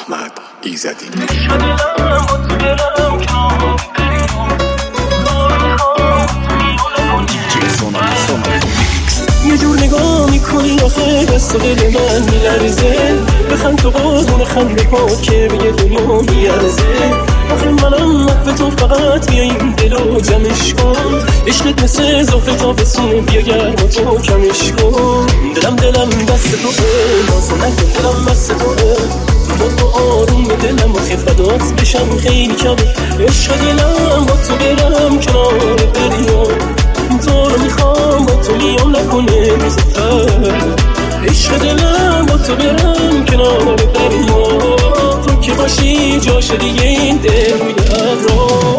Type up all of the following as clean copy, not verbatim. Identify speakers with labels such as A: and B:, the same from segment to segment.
A: احمد ایزدی.
B: یه جور نگاه میکنی آخه دست و دل من میلرزه، بخند تو قربون خنده پا که به یه دنیا میارزه. آخه منم محو تو فقط بیا این دلو جمعش کن، عشقت مثل زهر تابستونه بیا گرم و تو کمش کن. دلم دست توه، نازو نکن دلم بست توه، با تو آروم دلم و خفدات بشم خیلی کمه. عشق دلم با تو برم کنار دریا، تو رو میخوام با تو میام نکنه روز تر. عشق دلم با تو برم کنار دریا، تو که باشی جاش دیگه این دل روی ابرا.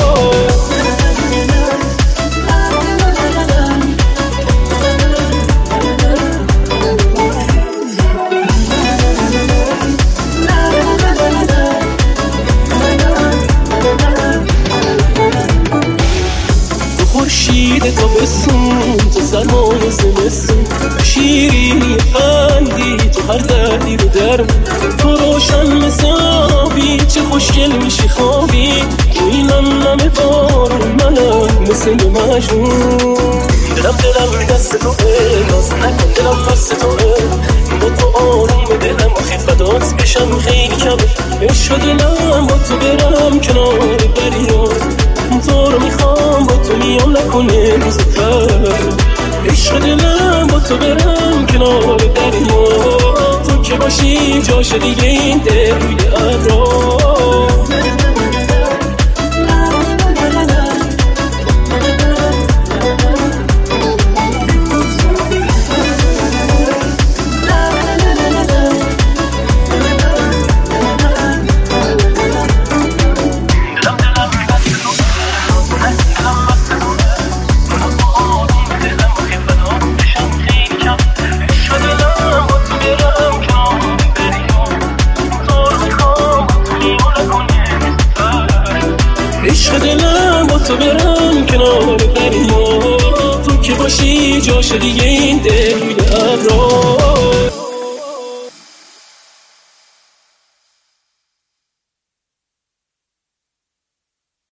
B: خورشید تابستون، تو سرمای زمستون، شیرینی خندی تو هر دردی رو درمون. تو روشن مثل آبی، چه خوشگل میشی خوابی، تو اینم نمه بارون منم مثل مجنون. دلم دست توه، ناز نکن دلم بست توه، با تو آروم دلم و خفدات بشم خیلی کمه. عشق دلم با تو برم کنار دریا، تو رو میخوام با تو میام نکنه روز تر. عشق دلم با تو برم کنار دریا، تو که باشی جاش دیگه این دل روی ابرا. عشق دلم با تو برم کنار دریا، تو که باشی جاش دیگه این دل